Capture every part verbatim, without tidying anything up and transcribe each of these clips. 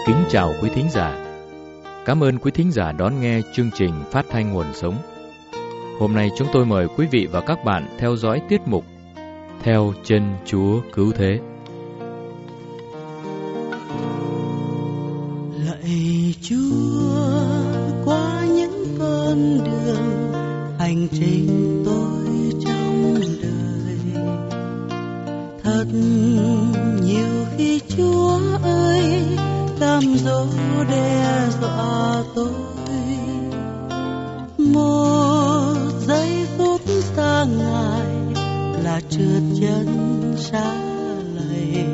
Kính chào quý thính giả. Cảm ơn quý thính giả đón nghe chương trình Phát thanh Nguồn Sống. Hôm nay chúng tôi mời quý vị và các bạn theo dõi tiết mục Theo Chân Chúa Cứu Thế. Lạy Chúa, qua những con đường hành trình tôi trong đời, thật nhiều khi Chúa ơi cám dỗ đe dọa tôi. Một giây phút xa Ngài là trượt chân xa lầy.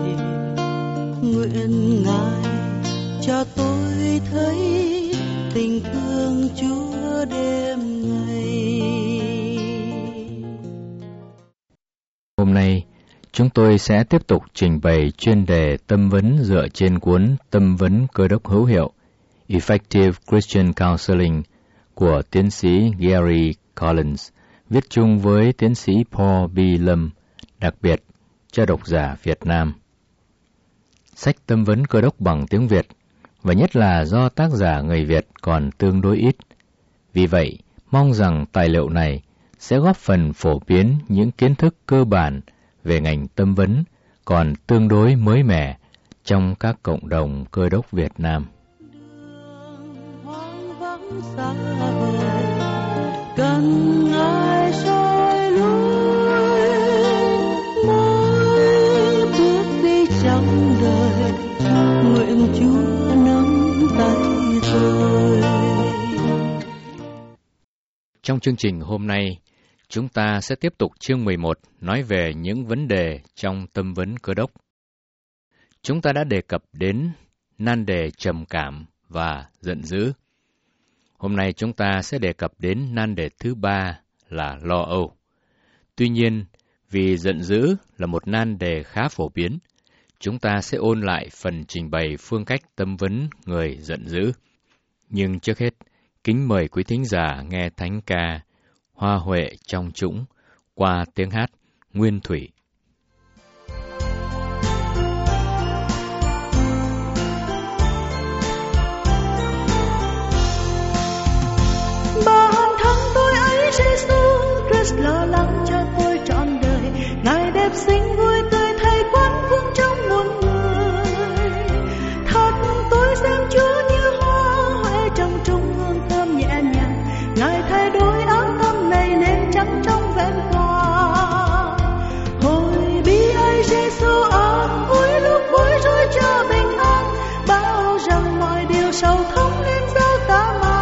Nguyện Ngài cho tôi thấy tình thương Chúa đêm ngày. Hôm nay chúng tôi sẽ tiếp tục trình bày chuyên đề tâm vấn dựa trên cuốn Tâm vấn Cơ đốc hữu hiệu Effective Christian Counseling của tiến sĩ Gary Collins, viết chung với tiến sĩ Paul B. Lâm, đặc biệt cho độc giả Việt Nam. Sách Tâm vấn Cơ đốc bằng tiếng Việt, và nhất là do tác giả người Việt còn tương đối ít. Vì vậy, mong rằng tài liệu này sẽ góp phần phổ biến những kiến thức cơ bản về ngành tâm vấn còn tương đối mới mẻ trong các cộng đồng Cơ đốc Việt Nam. Hoang vắng xa vời, cần Ngài soi lối, mỗi bước đi trong đời, nguyện Chúa nắm tay tôi. Trong chương trình hôm nay, chúng ta sẽ tiếp tục chương mười một nói về những vấn đề trong tâm vấn Cơ đốc. Chúng ta đã đề cập đến nan đề trầm cảm và giận dữ. Hôm nay chúng ta sẽ đề cập đến nan đề thứ ba là lo âu. Tuy nhiên, vì giận dữ là một nan đề khá phổ biến, chúng ta sẽ ôn lại phần trình bày phương cách tâm vấn người giận dữ. Nhưng trước hết, kính mời quý thính giả nghe thánh ca Hoa Huệ Trong Trũng qua tiếng hát Nguyên Thủy. Bản thân tôi ấy Giêsu Christ lo lắng cho tôi trọn đời, Ngài đẹp xinh vui tươi thay quán vương trong muôn người. Thật tôi xem Chúa như hoa huệ trong trũng hương thơm nhẹ nhàng, Ngài thay đổi áo thâm này nên trắng trong vẹn toàn. Hồi bi ai Giêsu ơn ôi lúc bối rối cho bình an, bảo rằng mọi điều sầu không nên giao ta mà.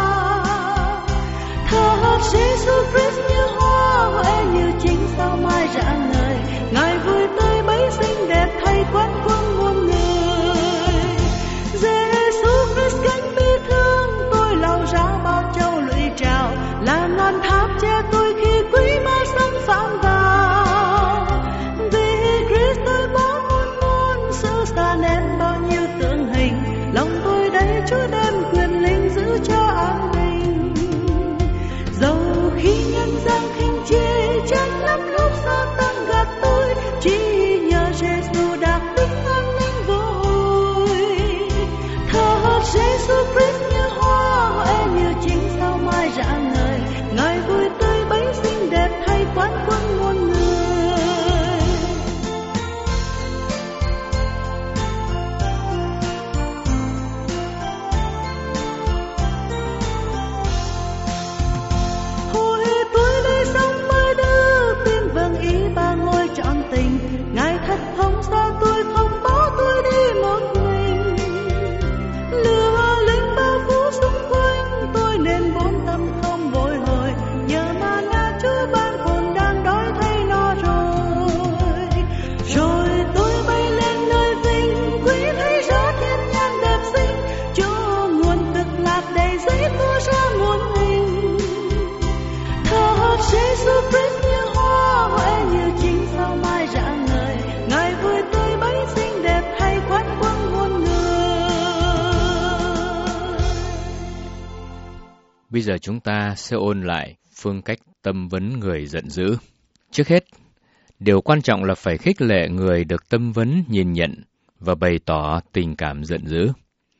Thật Giêsu Christ như hoa huệ như chính sao mai rạng ngời, Ngài vui tươi bấy xinh đẹp thay quán quân muôn người. Giêsu Christ cánh bi thương tôi lao ra bao châu lụy trào, là ngọn tháp che tôi khi quý ma xâm phạm vào. Vì Christ tôi bỏ muôn muôn sự xa ném bao nhiêu tượng hình, lòng tôi đây Chúa đem quyền linh giữ cho an bình. Dẫu khi nhân gian khinh chê chết lắm lúc xa tăng gạt tôi, chỉ nhờ Giêsu đạt được an ninh vô hồi. Thật Giêsu Christ như hoa huệ như chính sao mai rạng ngời, Ngài vui tươi bấy xinh đẹp thay quán quân muôn người. Hồi tôi đây sống mới đưa tin vâng ý ba ngôi trọn tình, Ngài thật không xa tôi không bỏ tôi đi một mình. Lửa lên bao phủ xung quanh tôi nên bốn tâm không bồi hồi, nhờ mà na Chúa ban hồn đang đói thấy no rồi. Rồi tôi bay lên nơi vinh quý thấy rõ thiên nhãn đẹp xinh, Chúa nguồn cực lạc đầy giấy tua ra muôn hình. Thật Giêsu Christ như hoa huệ như chính sao mai rạng ngời, Ngài vui tươi bấy xinh đẹp thay quán quân muôn người. Bây giờ chúng ta sẽ ôn lại phương cách tâm vấn người giận dữ. Trước hết, điều quan trọng là phải khích lệ người được tâm vấn nhìn nhận và bày tỏ tình cảm giận dữ.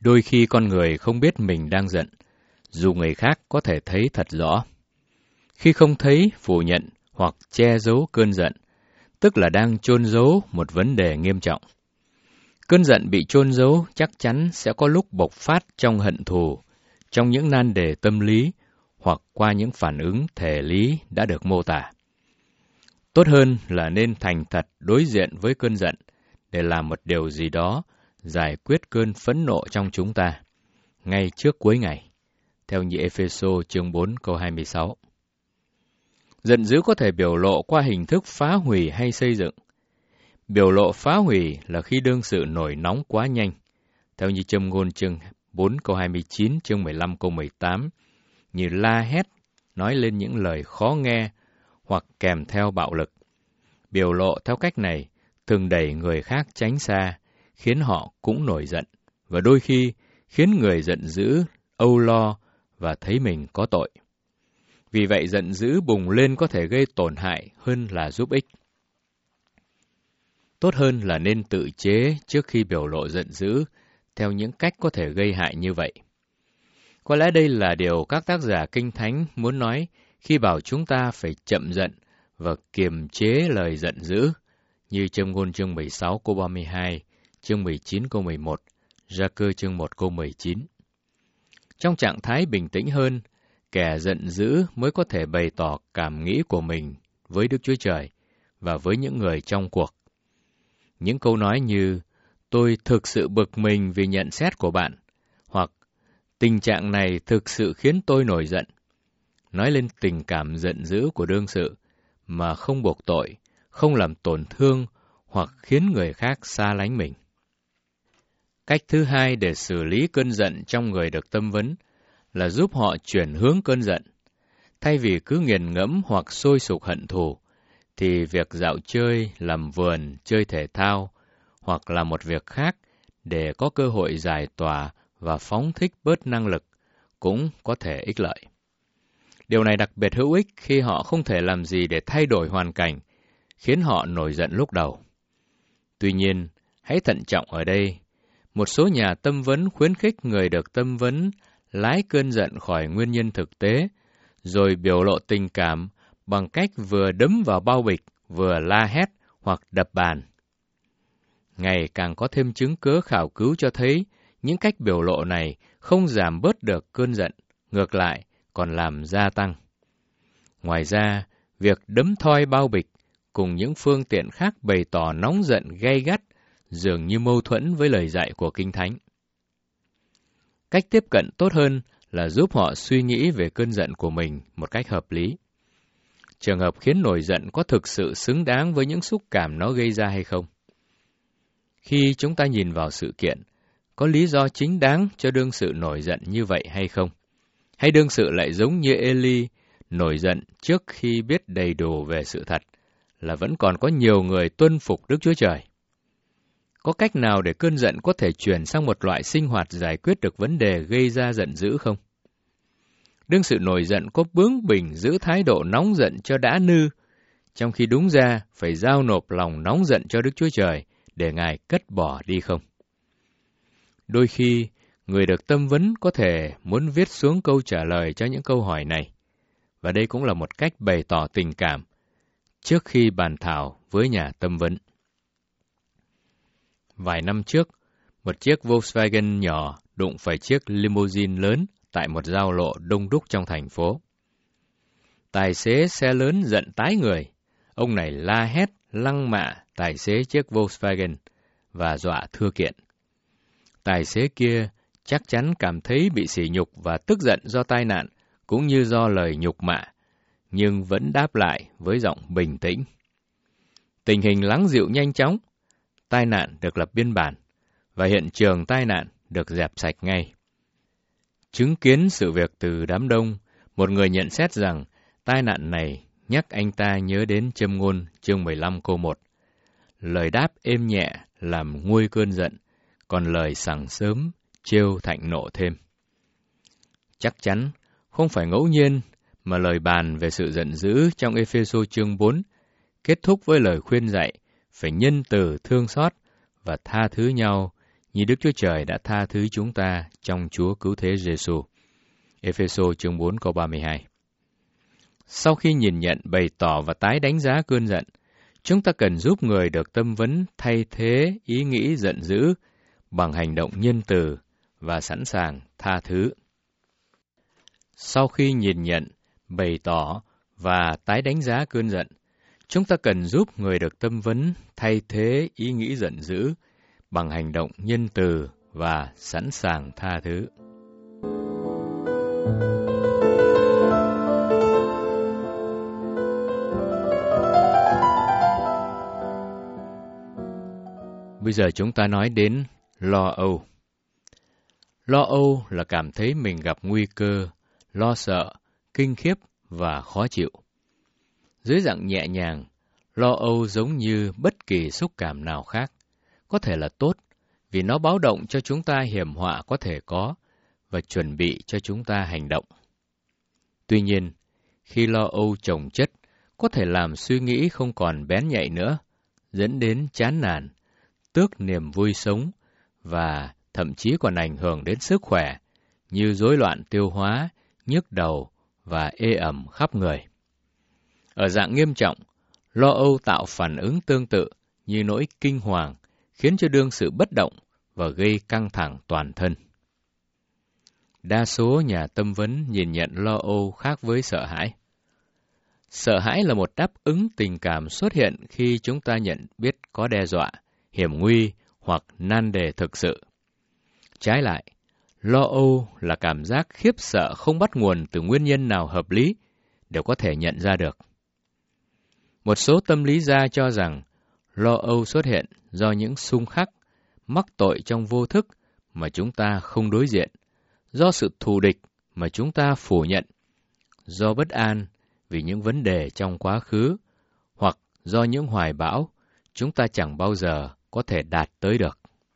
Đôi khi con người không biết mình đang giận, dù người khác có thể thấy thật rõ. Khi không thấy, phủ nhận hoặc che giấu cơn giận, tức là đang chôn giấu một vấn đề nghiêm trọng. Cơn giận bị chôn giấu chắc chắn sẽ có lúc bộc phát trong hận thù, trong những nan đề tâm lý hoặc qua những phản ứng thể lý đã được mô tả. Tốt hơn là nên thành thật đối diện với cơn giận để làm một điều gì đó giải quyết cơn phẫn nộ trong chúng ta, ngay trước cuối ngày, theo như Ê-phê-sô chương bốn câu hai mươi sáu. Giận dữ có thể biểu lộ qua hình thức phá hủy hay xây dựng. Biểu lộ phá hủy là khi đương sự nổi nóng quá nhanh, theo như Châm ngôn chương bốn câu hai mươi chín, chương mười lăm câu mười tám, như la hét, nói lên những lời khó nghe hoặc kèm theo bạo lực. Biểu lộ theo cách này thường đẩy người khác tránh xa, khiến họ cũng nổi giận, và đôi khi khiến người giận dữ âu lo và thấy mình có tội. Vì vậy giận dữ bùng lên có thể gây tổn hại hơn là giúp ích. Tốt hơn là nên tự chế trước khi biểu lộ giận dữ theo những cách có thể gây hại như vậy. Có lẽ đây là điều các tác giả Kinh Thánh muốn nói khi bảo chúng ta phải chậm giận và kiềm chế lời giận dữ, như Châm ngôn chương mười sáu câu ba mươi hai, chương mười chín câu mười một, Gia-cơ chương một câu mười chín. Trong trạng thái bình tĩnh hơn, kẻ giận dữ mới có thể bày tỏ cảm nghĩ của mình với Đức Chúa Trời và với những người trong cuộc. Những câu nói như, tôi thực sự bực mình vì nhận xét của bạn, hoặc tình trạng này thực sự khiến tôi nổi giận, nói lên tình cảm giận dữ của đương sự, mà không buộc tội, không làm tổn thương hoặc khiến người khác xa lánh mình. Cách thứ hai để xử lý cơn giận trong người được tâm vấn là giúp họ chuyển hướng cơn giận. Thay vì cứ nghiền ngẫm hoặc sôi sục hận thù, thì việc dạo chơi, làm vườn, chơi thể thao hoặc làm một việc khác để có cơ hội giải tỏa và phóng thích bớt năng lực cũng có thể ích lợi. Điều này đặc biệt hữu ích khi họ không thể làm gì để thay đổi hoàn cảnh, khiến họ nổi giận lúc đầu. Tuy nhiên, hãy thận trọng ở đây. Một số nhà tâm vấn khuyến khích người được tâm vấn lái cơn giận khỏi nguyên nhân thực tế, rồi biểu lộ tình cảm bằng cách vừa đấm vào bao bịch, vừa la hét hoặc đập bàn. Ngày càng có thêm chứng cớ khảo cứu cho thấy những cách biểu lộ này không giảm bớt được cơn giận, ngược lại còn làm gia tăng. Ngoài ra, việc đấm thoi bao bịch cùng những phương tiện khác bày tỏ nóng giận gay gắt dường như mâu thuẫn với lời dạy của Kinh Thánh. Cách tiếp cận tốt hơn là giúp họ suy nghĩ về cơn giận của mình một cách hợp lý. Trường hợp khiến nổi giận có thực sự xứng đáng với những xúc cảm nó gây ra hay không? Khi chúng ta nhìn vào sự kiện, có lý do chính đáng cho đương sự nổi giận như vậy hay không? Hay đương sự lại giống như Ê-li, nổi giận trước khi biết đầy đủ về sự thật, là vẫn còn có nhiều người tuân phục Đức Chúa Trời? Có cách nào để cơn giận có thể chuyển sang một loại sinh hoạt giải quyết được vấn đề gây ra giận dữ không? Đương sự nổi giận có bướng bỉnh giữ thái độ nóng giận cho đã nư, trong khi đúng ra phải giao nộp lòng nóng giận cho Đức Chúa Trời để Ngài cất bỏ đi không? Đôi khi, người được tâm vấn có thể muốn viết xuống câu trả lời cho những câu hỏi này, và đây cũng là một cách bày tỏ tình cảm trước khi bàn thảo với nhà tâm vấn. Vài năm trước, một chiếc Volkswagen nhỏ đụng phải chiếc limousine lớn tại một giao lộ đông đúc trong thành phố. Tài xế xe lớn giận tái người. Ông này la hét, lăng mạ tài xế chiếc Volkswagen và dọa thưa kiện. Tài xế kia chắc chắn cảm thấy bị sỉ nhục và tức giận do tai nạn, cũng như do lời nhục mạ, nhưng vẫn đáp lại với giọng bình tĩnh. Tình hình lắng dịu nhanh chóng, tai nạn được lập biên bản, và hiện trường tai nạn được dẹp sạch ngay. Chứng kiến sự việc từ đám đông, một người nhận xét rằng tai nạn này nhắc anh ta nhớ đến Châm ngôn chương mười lăm câu một. Lời đáp êm nhẹ làm nguôi cơn giận, còn lời sảng sớm trêu thạnh nộ thêm. Chắc chắn không phải ngẫu nhiên mà lời bàn về sự giận dữ trong Ê-phê-sô chương bốn kết thúc với lời khuyên dạy phải nhân từ thương xót và tha thứ nhau như Đức Chúa Trời đã tha thứ chúng ta trong Chúa Cứu Thế Giêsu. Ê-phê-sô chương bốn câu ba mươi hai. Sau khi nhìn nhận, bày tỏ và tái đánh giá cơn giận, chúng ta cần giúp người được tâm vấn thay thế ý nghĩ giận dữ bằng hành động nhân từ và sẵn sàng tha thứ. Sau khi nhìn nhận, bày tỏ và tái đánh giá cơn giận, chúng ta cần giúp người được tâm vấn thay thế ý nghĩ giận dữ bằng hành động nhân từ và sẵn sàng tha thứ. Bây giờ chúng ta nói đến lo âu. Lo âu là cảm thấy mình gặp nguy cơ, lo sợ, kinh khiếp và khó chịu. Dưới dạng nhẹ nhàng, lo âu giống như bất kỳ xúc cảm nào khác, có thể là tốt vì nó báo động cho chúng ta hiểm họa có thể có và chuẩn bị cho chúng ta hành động. Tuy nhiên, khi lo âu chồng chất, có thể làm suy nghĩ không còn bén nhạy nữa, dẫn đến chán nản, tước niềm vui sống và thậm chí còn ảnh hưởng đến sức khỏe như rối loạn tiêu hóa, nhức đầu và ê ẩm khắp người. Ở dạng nghiêm trọng, lo âu tạo phản ứng tương tự như nỗi kinh hoàng, khiến cho đương sự bất động và gây căng thẳng toàn thân. Đa số nhà tâm vấn nhìn nhận lo âu khác với sợ hãi. Sợ hãi là một đáp ứng tình cảm xuất hiện khi chúng ta nhận biết có đe dọa, hiểm nguy hoặc nan đề thực sự. Trái lại, lo âu là cảm giác khiếp sợ không bắt nguồn từ nguyên nhân nào hợp lý đều có thể nhận ra được. Một số tâm lý gia cho rằng lo âu xuất hiện do những xung khắc, mắc tội trong vô thức mà chúng ta không đối diện, do sự thù địch mà chúng ta phủ nhận, do bất an vì những vấn đề trong quá khứ, hoặc do những hoài bão chúng ta chẳng bao giờ có thể đạt tới được.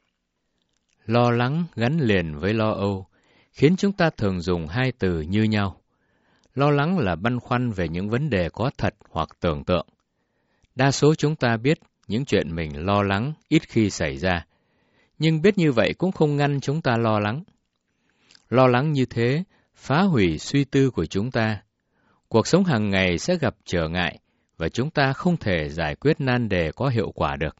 Lo lắng gắn liền với lo âu khiến chúng ta thường dùng hai từ như nhau. Lo lắng là băn khoăn về những vấn đề có thật hoặc tưởng tượng. Đa số chúng ta biết những chuyện mình lo lắng ít khi xảy ra, nhưng biết như vậy cũng không ngăn chúng ta lo lắng. Lo lắng như thế phá hủy suy tư của chúng ta. Cuộc sống hàng ngày sẽ gặp trở ngại và chúng ta không thể giải quyết nan đề có hiệu quả được.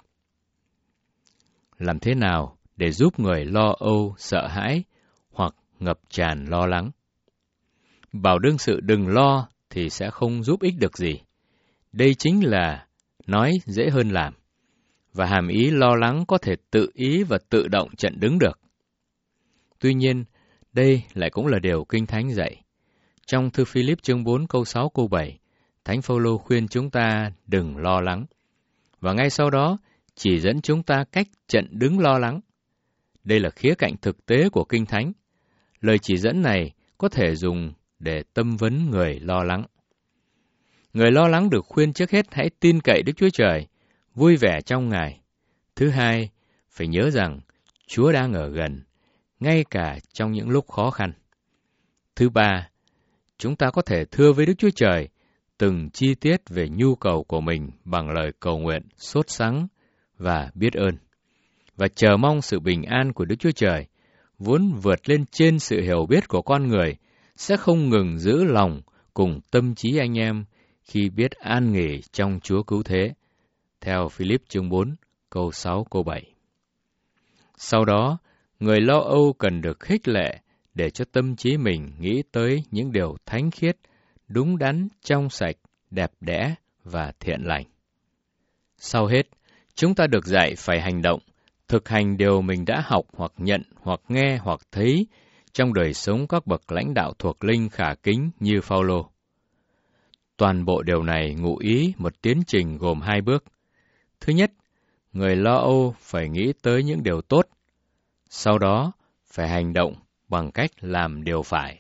Làm thế nào để giúp người lo âu, sợ hãi hoặc ngập tràn lo lắng? Bảo đương sự đừng lo thì sẽ không giúp ích được gì. Đây chính là nói dễ hơn làm, và hàm ý lo lắng có thể tự ý và tự động chặn đứng được. Tuy nhiên, đây lại cũng là điều Kinh Thánh dạy. Trong thư Philip chương bốn câu sáu câu bảy, Thánh Phaolô khuyên chúng ta đừng lo lắng, và ngay sau đó chỉ dẫn chúng ta cách chặn đứng lo lắng. Đây là khía cạnh thực tế của Kinh Thánh. Lời chỉ dẫn này có thể dùng để tâm vấn người lo lắng. Người lo lắng được khuyên trước hết hãy tin cậy Đức Chúa Trời, vui vẻ trong Ngài. Thứ hai, phải nhớ rằng Chúa đang ở gần, ngay cả trong những lúc khó khăn. Thứ ba, chúng ta có thể thưa với Đức Chúa Trời từng chi tiết về nhu cầu của mình bằng lời cầu nguyện sốt sắng và biết ơn, và chờ mong sự bình an của Đức Chúa Trời, vốn vượt lên trên sự hiểu biết của con người, sẽ không ngừng giữ lòng cùng tâm trí anh em khi biết an nghỉ trong Chúa Cứu Thế, theo Philip chương bốn, câu sáu, câu bảy. Sau đó, người lo âu cần được khích lệ để cho tâm trí mình nghĩ tới những điều thánh khiết, đúng đắn, trong sạch, đẹp đẽ và thiện lành. Sau hết, chúng ta được dạy phải hành động, thực hành điều mình đã học hoặc nhận hoặc nghe hoặc thấy trong đời sống các bậc lãnh đạo thuộc linh khả kính như Phaolô. Toàn bộ điều này ngụ ý một tiến trình gồm hai bước. Thứ nhất, người lo âu phải nghĩ tới những điều tốt. Sau đó, phải hành động bằng cách làm điều phải.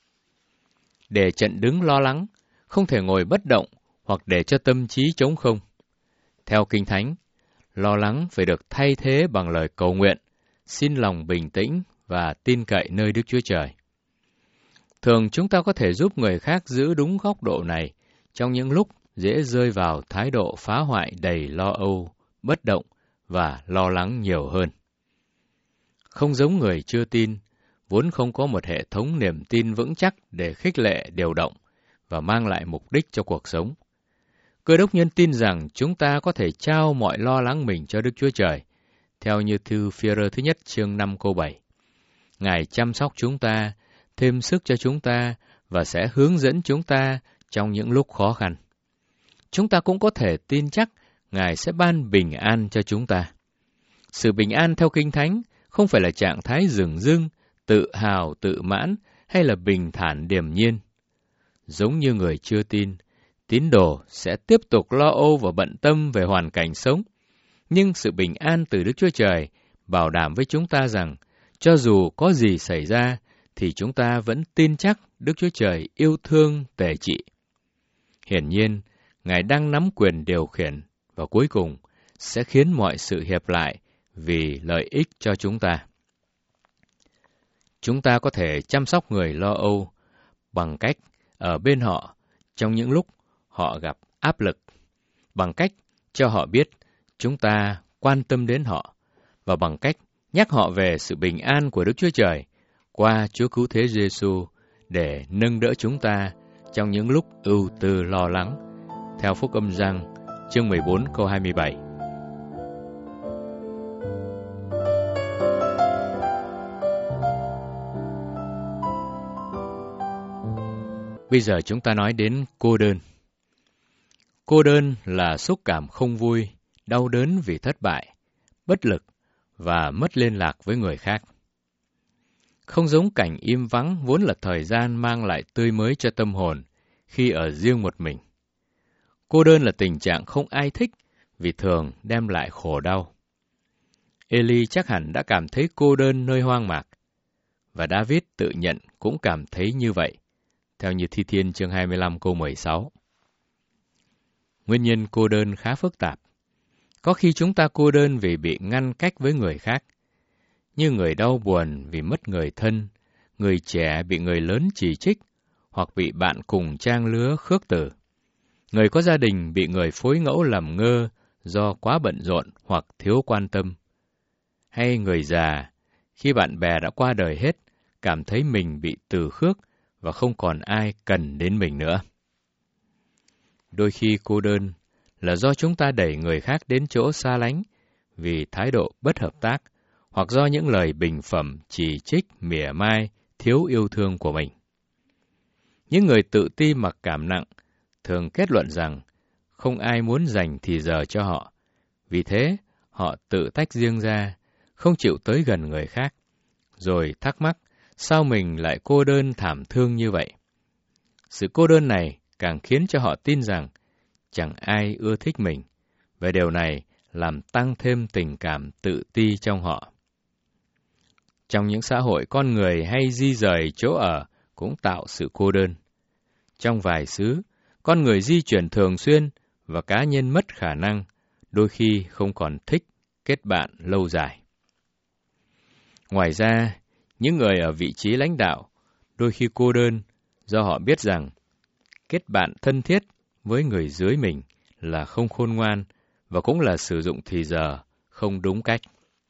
Để chặn đứng lo lắng, không thể ngồi bất động hoặc để cho tâm trí trống không. Theo Kinh Thánh, lo lắng phải được thay thế bằng lời cầu nguyện, xin lòng bình tĩnh và tin cậy nơi Đức Chúa Trời. Thường chúng ta có thể giúp người khác giữ đúng góc độ này trong những lúc dễ rơi vào thái độ phá hoại đầy lo âu, bất động và lo lắng nhiều hơn. Không giống người chưa tin, vốn không có một hệ thống niềm tin vững chắc để khích lệ điều động và mang lại mục đích cho cuộc sống. Cơ đốc nhân tin rằng chúng ta có thể trao mọi lo lắng mình cho Đức Chúa Trời, theo như thư Phi-e-rơ thứ nhất chương năm câu bảy. Ngài chăm sóc chúng ta, thêm sức cho chúng ta và sẽ hướng dẫn chúng ta trong những lúc khó khăn. Chúng ta cũng có thể tin chắc Ngài sẽ ban bình an cho chúng ta. Sự bình an theo Kinh Thánh không phải là trạng thái dửng dưng, tự hào, tự mãn hay là bình thản điềm nhiên. Giống như người chưa tin, tín đồ sẽ tiếp tục lo âu và bận tâm về hoàn cảnh sống. Nhưng sự bình an từ Đức Chúa Trời bảo đảm với chúng ta rằng, cho dù có gì xảy ra, thì chúng ta vẫn tin chắc Đức Chúa Trời yêu thương tể trị. Hiển nhiên, Ngài đang nắm quyền điều khiển và cuối cùng sẽ khiến mọi sự hiệp lại vì lợi ích cho chúng ta. Chúng ta có thể chăm sóc người lo âu bằng cách ở bên họ trong những lúc họ gặp áp lực, bằng cách cho họ biết chúng ta quan tâm đến họ, và bằng cách nhắc họ về sự bình an của Đức Chúa Trời qua Chúa Cứu Thế Giêsu để nâng đỡ chúng ta trong những lúc ưu tư lo lắng. Theo Phúc Âm Giăng, chương mười bốn câu hai mươi bảy. Bây giờ chúng ta nói đến cô đơn. Cô đơn là xúc cảm không vui, đau đớn vì thất bại, bất lực và mất liên lạc với người khác. Không giống cảnh im vắng vốn là thời gian mang lại tươi mới cho tâm hồn khi ở riêng một mình. Cô đơn là tình trạng không ai thích vì thường đem lại khổ đau. Eli chắc hẳn đã cảm thấy cô đơn nơi hoang mạc, và David tự nhận cũng cảm thấy như vậy, theo như Thi Thiên chương hai mươi lăm câu mười sáu. Nguyên nhân cô đơn khá phức tạp. Có khi chúng ta cô đơn vì bị ngăn cách với người khác, như người đau buồn vì mất người thân, người trẻ bị người lớn chỉ trích, hoặc bị bạn cùng trang lứa khước từ. Người có gia đình bị người phối ngẫu làm ngơ do quá bận rộn hoặc thiếu quan tâm. Hay người già, khi bạn bè đã qua đời hết, cảm thấy mình bị từ khước và không còn ai cần đến mình nữa. Đôi khi cô đơn là do chúng ta đẩy người khác đến chỗ xa lánh vì thái độ bất hợp tác, hoặc do những lời bình phẩm, chỉ trích, mỉa mai, thiếu yêu thương của mình. Những người tự ti mặc cảm nặng thường kết luận rằng không ai muốn dành thì giờ cho họ, vì thế họ tự tách riêng ra, không chịu tới gần người khác, rồi thắc mắc sao mình lại cô đơn thảm thương như vậy. Sự cô đơn này càng khiến cho họ tin rằng chẳng ai ưa thích mình, và điều này làm tăng thêm tình cảm tự ti trong họ. Trong những xã hội con người hay di rời chỗ ở cũng tạo sự cô đơn. Trong vài xứ, con người di chuyển thường xuyên và cá nhân mất khả năng, đôi khi không còn thích kết bạn lâu dài. Ngoài ra, những người ở vị trí lãnh đạo đôi khi cô đơn do họ biết rằng kết bạn thân thiết với người dưới mình là không khôn ngoan và cũng là sử dụng thì giờ không đúng cách.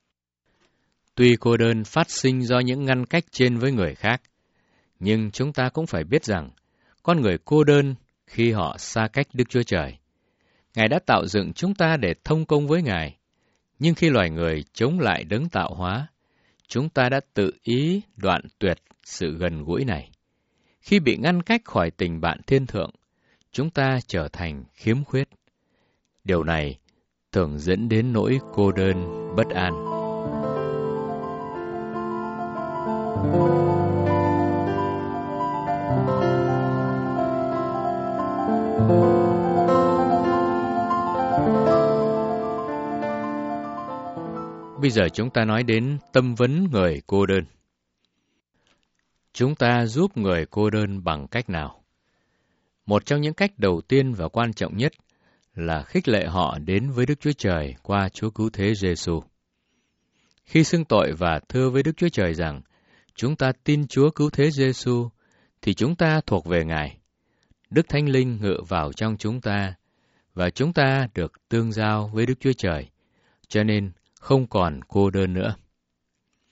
Tuy cô đơn phát sinh do những ngăn cách trên với người khác, nhưng chúng ta cũng phải biết rằng con người cô đơn khi họ xa cách Đức Chúa Trời. Ngài đã tạo dựng chúng ta để thông công với Ngài, nhưng khi loài người chống lại đấng tạo hóa, chúng ta đã tự ý đoạn tuyệt sự gần gũi này. Khi bị ngăn cách khỏi tình bạn thiên thượng, chúng ta trở thành khiếm khuyết. Điều này thường dẫn đến nỗi cô đơn, bất an. Bây giờ chúng ta nói đến tâm vấn người cô đơn. Chúng ta giúp người cô đơn bằng cách nào? Một trong những cách đầu tiên và quan trọng nhất là khích lệ họ đến với Đức Chúa Trời qua Chúa Cứu Thế Giêsu. Khi xưng tội và thưa với Đức Chúa Trời rằng chúng ta tin Chúa Cứu Thế Giêsu, thì chúng ta thuộc về Ngài. Đức Thánh Linh ngự vào trong chúng ta, và chúng ta được tương giao với Đức Chúa Trời, cho nên không còn cô đơn nữa.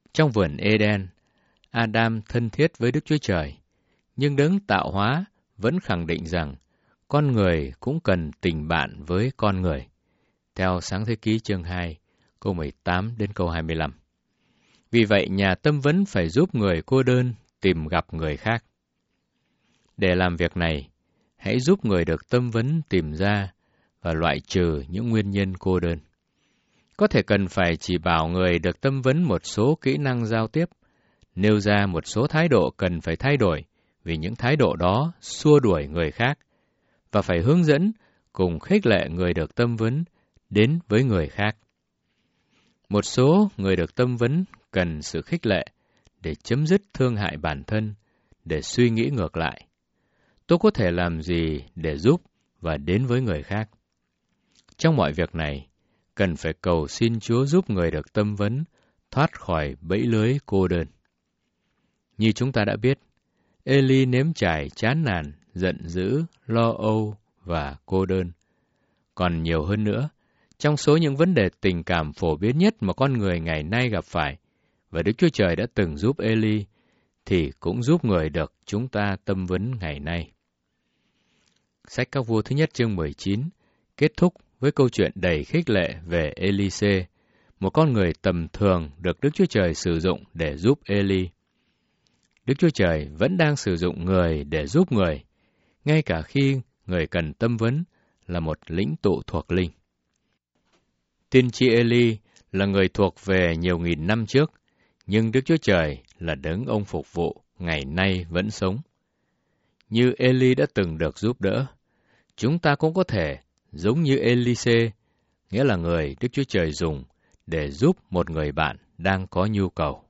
Trong vườn Eden, Adam thân thiết với Đức Chúa Trời, nhưng đấng tạo hóa vẫn khẳng định rằng con người cũng cần tình bạn với con người, theo Sáng Thế Ký chương hai, câu mười tám đến câu hai mươi lăm. Vì vậy, nhà tâm vấn phải giúp người cô đơn tìm gặp người khác. Để làm việc này, hãy giúp người được tâm vấn tìm ra và loại trừ những nguyên nhân cô đơn. Có thể cần phải chỉ bảo người được tâm vấn một số kỹ năng giao tiếp, nêu ra một số thái độ cần phải thay đổi vì những thái độ đó xua đuổi người khác, và phải hướng dẫn cùng khích lệ người được tâm vấn đến với người khác. Một số người được tâm vấn cần sự khích lệ để chấm dứt thương hại bản thân, để suy nghĩ ngược lại. Tôi có thể làm gì để giúp và đến với người khác? Trong mọi việc này, cần phải cầu xin Chúa giúp người được tâm vấn thoát khỏi bẫy lưới cô đơn. Như chúng ta đã biết, Ê-li nếm trải chán nản, giận dữ, lo âu và cô đơn. Còn nhiều hơn nữa, trong số những vấn đề tình cảm phổ biến nhất mà con người ngày nay gặp phải, và Đức Chúa Trời đã từng giúp Ê-li, thì cũng giúp người được chúng ta tâm vấn ngày nay. Sách Các Vua thứ nhất chương mười chín kết thúc với câu chuyện đầy khích lệ về Ê-li-xê, một con người tầm thường được Đức Chúa Trời sử dụng để giúp Ê-li. Đức Chúa Trời vẫn đang sử dụng người để giúp người, ngay cả khi người cần tâm vấn là một lĩnh tụ thuộc linh. Tiên tri Ê-li là người thuộc về nhiều nghìn năm trước, nhưng Đức Chúa Trời là đấng ông phục vụ, ngày nay vẫn sống. Như Ê-li đã từng được giúp đỡ, chúng ta cũng có thể giống như Ê-li-xê, nghĩa là người Đức Chúa Trời dùng để giúp một người bạn đang có nhu cầu.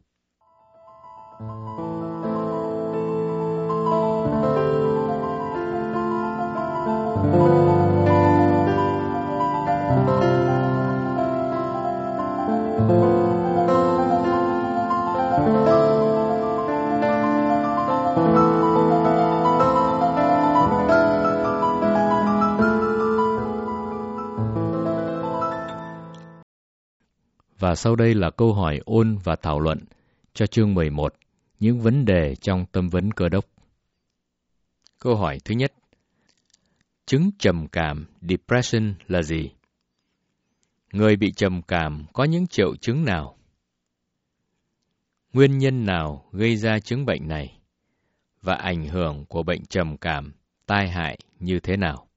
Và sau đây là câu hỏi ôn và thảo luận cho chương mười một, những vấn đề trong tâm vấn Cơ Đốc. Câu hỏi thứ nhất: chứng trầm cảm, depression là gì? Người bị trầm cảm có những triệu chứng nào? Nguyên nhân nào gây ra chứng bệnh này? Và ảnh hưởng của bệnh trầm cảm tai hại như thế nào?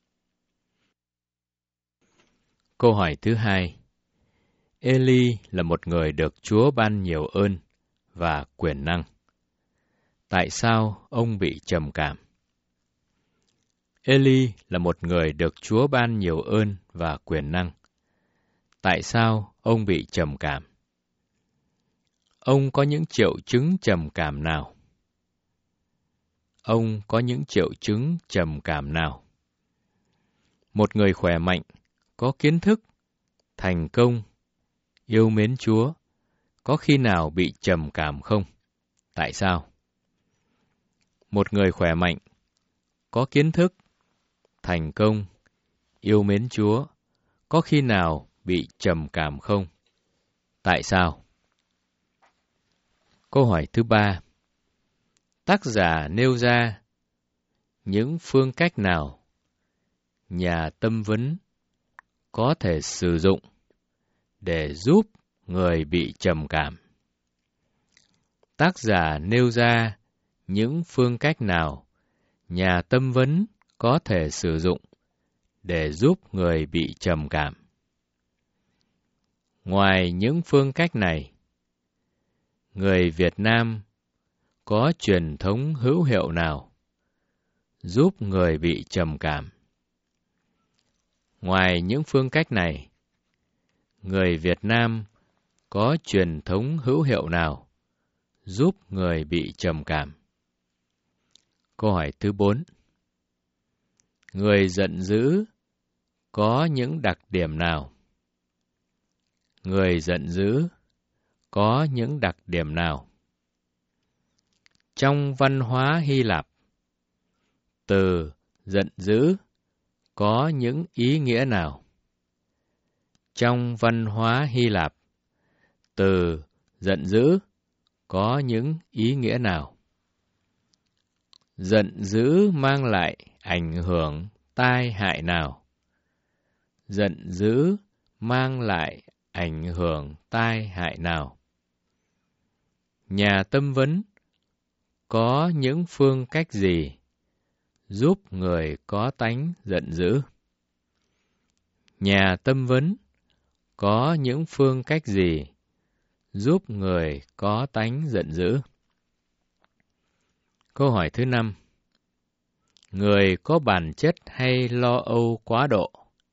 Câu hỏi thứ hai: Ê-li là một người được Chúa ban nhiều ơn và quyền năng. Tại sao ông bị trầm cảm? Ê-li là một người được Chúa ban nhiều ơn và quyền năng. Tại sao ông bị trầm cảm? Ông có những triệu chứng trầm cảm nào? Ông có những triệu chứng trầm cảm nào? Một người khỏe mạnh, có kiến thức, thành công, yêu mến Chúa, có khi nào bị trầm cảm không? Tại sao? Một người khỏe mạnh, có kiến thức, thành công, yêu mến Chúa, có khi nào bị trầm cảm không? Tại sao? Câu hỏi thứ ba: tác giả nêu ra những phương cách nào nhà tâm vấn có thể sử dụng để giúp người bị trầm cảm? Tác giả nêu ra những phương cách nào nhà tâm vấn có thể sử dụng để giúp người bị trầm cảm? Ngoài những phương cách này, người Việt Nam có truyền thống hữu hiệu nào giúp người bị trầm cảm? Ngoài những phương cách này, người Việt Nam có truyền thống hữu hiệu nào giúp người bị trầm cảm? Câu hỏi thứ bốn: người giận dữ có những đặc điểm nào? Người giận dữ có những đặc điểm nào? Trong văn hóa Hy Lạp, từ giận dữ có những ý nghĩa nào? Trong văn hóa Hy Lạp, từ Giận dữ có những ý nghĩa nào? Giận dữ mang lại ảnh hưởng tai hại nào? Giận dữ mang lại ảnh hưởng tai hại nào? Nhà tâm vấn có những phương cách gì giúp người có tánh giận dữ? Nhà tâm vấn có những phương cách gì giúp người có tánh giận dữ? Câu hỏi thứ năm. Người có bản chất hay lo âu quá độ?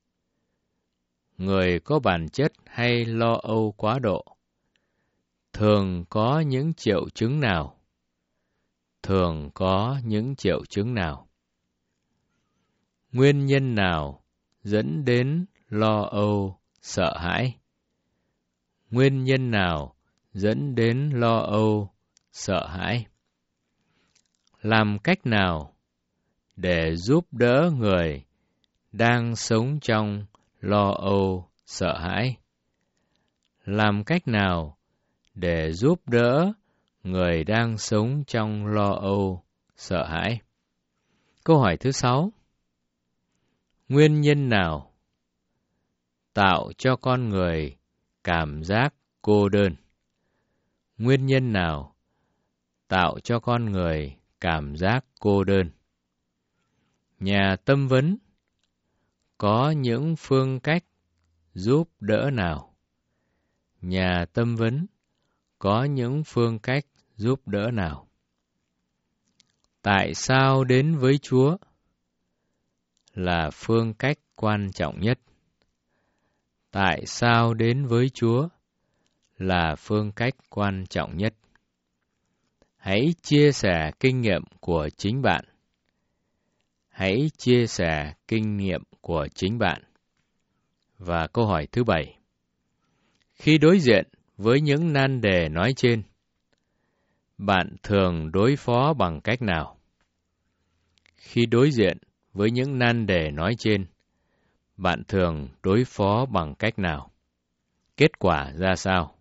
Người có bản chất hay lo âu quá độ thường có những triệu chứng nào? Thường có những triệu chứng nào? Nguyên nhân nào dẫn đến lo âu, sợ hãi? Nguyên nhân nào dẫn đến lo âu, sợ hãi? Làm cách nào để giúp đỡ người đang sống trong lo âu, sợ hãi? Làm cách nào để giúp đỡ người đang sống trong lo âu, sợ hãi? Câu hỏi thứ sáu. Nguyên nhân nào tạo cho con người cảm giác cô đơn? Nguyên nhân nào tạo cho con người cảm giác cô đơn? Nhà tâm vấn có những phương cách giúp đỡ nào? Nhà tâm vấn có những phương cách giúp đỡ nào? Tại sao đến với Chúa là phương cách quan trọng nhất? Tại sao đến với Chúa là phương cách quan trọng nhất? Hãy chia sẻ kinh nghiệm của chính bạn. Hãy chia sẻ kinh nghiệm của chính bạn. Và câu hỏi thứ bảy. Khi đối diện với những nan đề nói trên, bạn thường đối phó bằng cách nào? Khi đối diện với những nan đề nói trên, bạn thường đối phó bằng cách nào? Kết quả ra sao?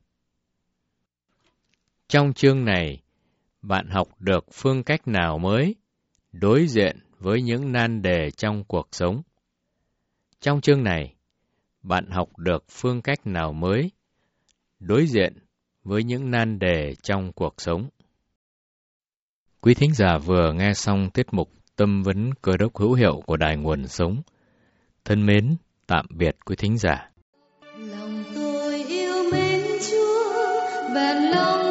Trong chương này, bạn học được phương cách nào mới đối diện với những nan đề trong cuộc sống? Trong chương này, bạn học được phương cách nào mới đối diện với những nan đề trong cuộc sống? Quý thính giả vừa nghe xong tiết mục Tâm vấn Cơ đốc hữu hiệu của Đài Nguồn Sống. Thân mến, tạm biệt quý thính giả. Lòng tôi yêu mến Chúa, bèn lòng